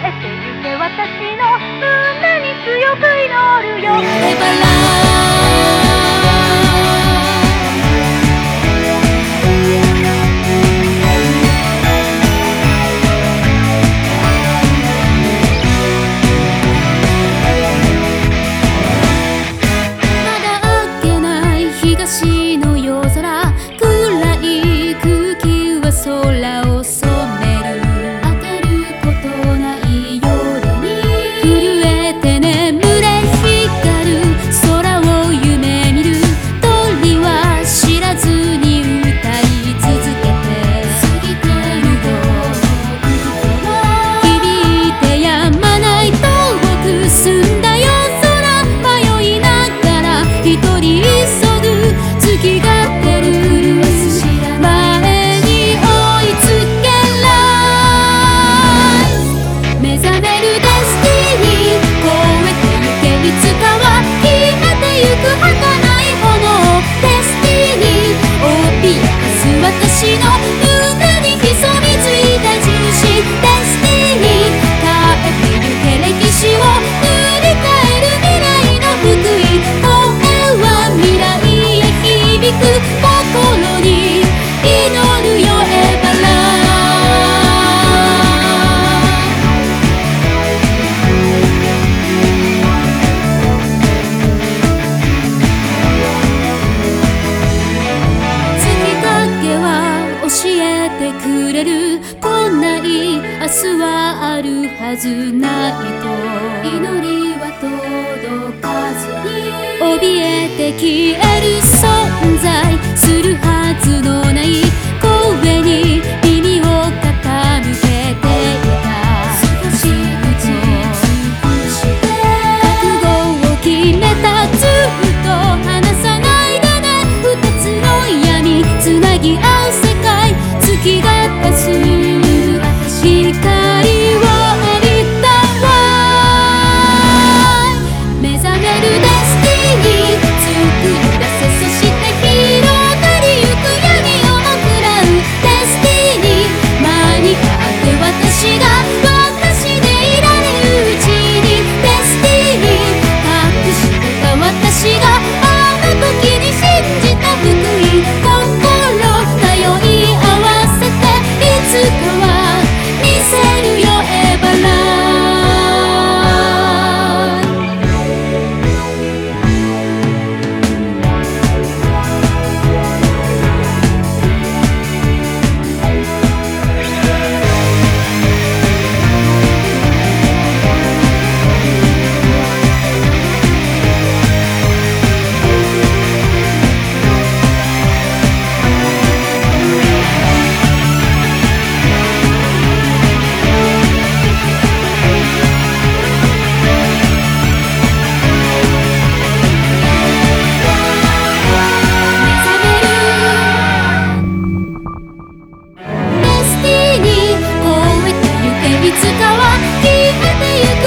えてゆけ私の胸に強く祈るよ。 まだ明けない東の夜空、暗い空気は空を染める。当てることない夜に震えて眠れ光る空を夢見る。鳥は知らずに歌い続けて過ぎてるよ。響いてやまない遠く澄んだ夜空、迷いながら一人急ぐ月が出る。前に追いつけない目覚めるデスティニー、越えてゆけいつかは消えてゆく儚い炎。デスティニー脅かす私の胸に潜みついた印。デスティニー変えてゆけ歴史を塗り替える未来の福井。声は未来へ響く心に祈るよ。エバラ月影は教えてくれる。こんない明日はあるはずないと祈りは届かずに怯えて消える存在するはずのない声に耳を傾けていた。少しずつ尽して覚悟を決めた。ずっと離さないでね。二つの闇つなぎ合う世界、月が出す光を浴びたわ。目覚めるデスティニー作り出せ、そして広がりゆく闇をもくらう。デスティニー間に合って私が私でいられるうちに。デスティニー隠してた私があの時に信じた福井。心通い合わせていつかは見せるよ。エバラデスティニー越えてゆけいつかは消えてゆく